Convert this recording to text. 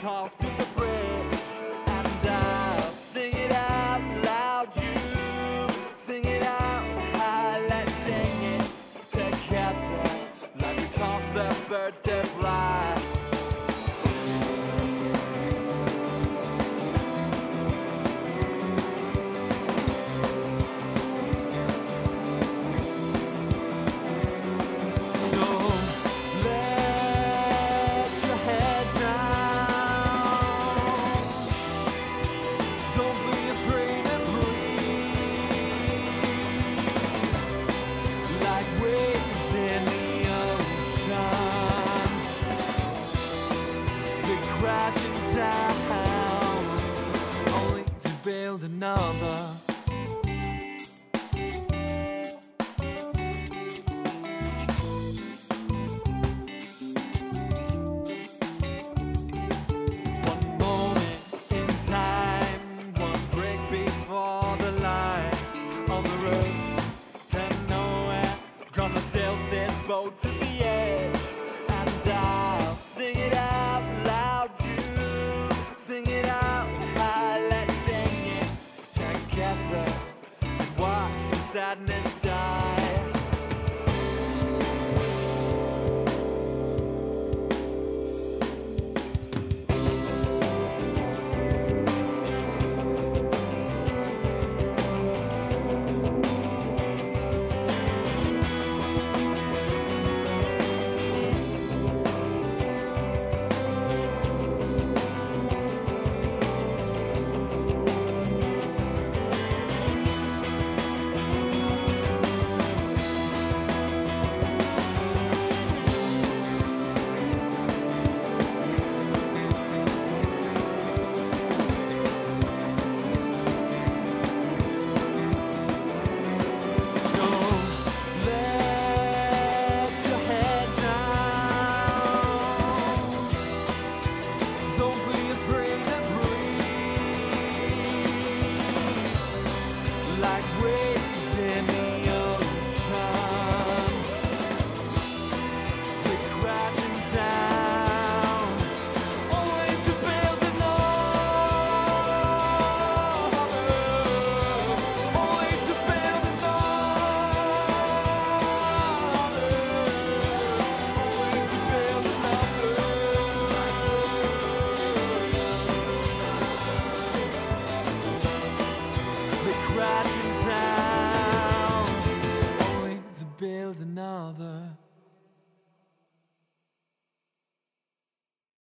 tossed to the bridge, and I'll sing it out loud. You sing it out high. Let's sing it together like we taught the birds to fly. Crashing down, only to build another. One moment in time, one brick before the line, on the road to nowhere, gonna sail this boat to the edge, and I'll sing it out loud. You sing it out high. Let's sing it together and watch the sadness die. Like waves in the ocean, we're crashing down, only to build another, only to build another, only to build another. We're crashing down, only to build another.